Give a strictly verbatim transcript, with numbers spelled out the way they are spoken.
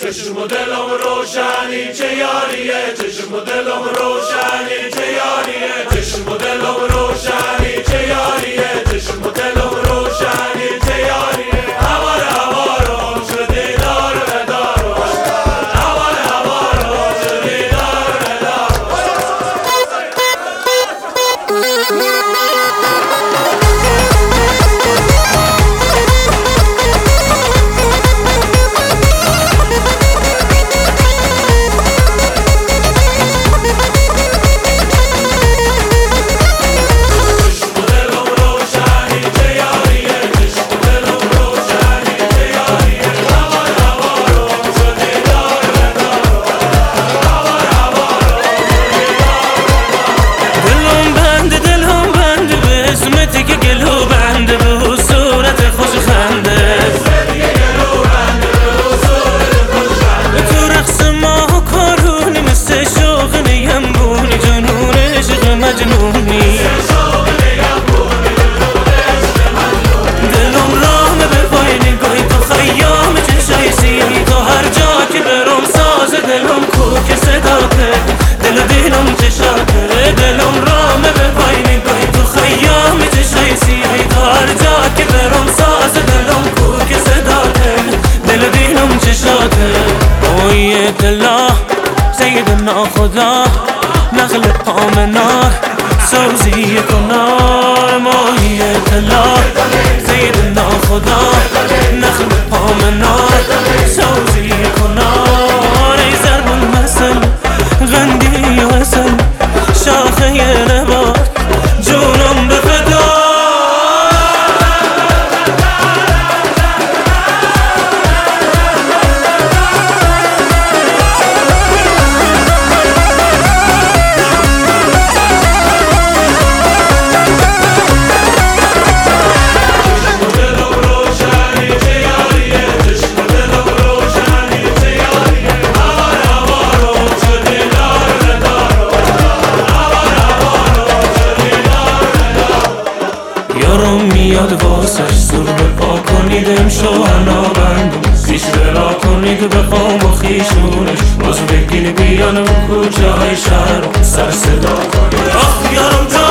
چشم و دلم روشنی چه یاریه، چشم و دلم روشنی چه یاریه، چشم و دلم روشنی چه یاریه، چشم و دلم روشنی چه یاریه. هوار هوارم شدی دار ندارم، هوار هوارم شدی دار ندارم. سيدنا خدا نخل آمنا سوزی کنار ماهیت الله. سيدنا خدا نخل آمنا سوزی کنار. ای ضرب المثل غندی و اصل شاخه نبات جونم به فدا. میاد واسش زور بپا کنید امشو انا بندم پیش برا کنید بخوام و خیشونش باز بگین بیان و کوچه های شهر سر صدا کنید. آخ یارم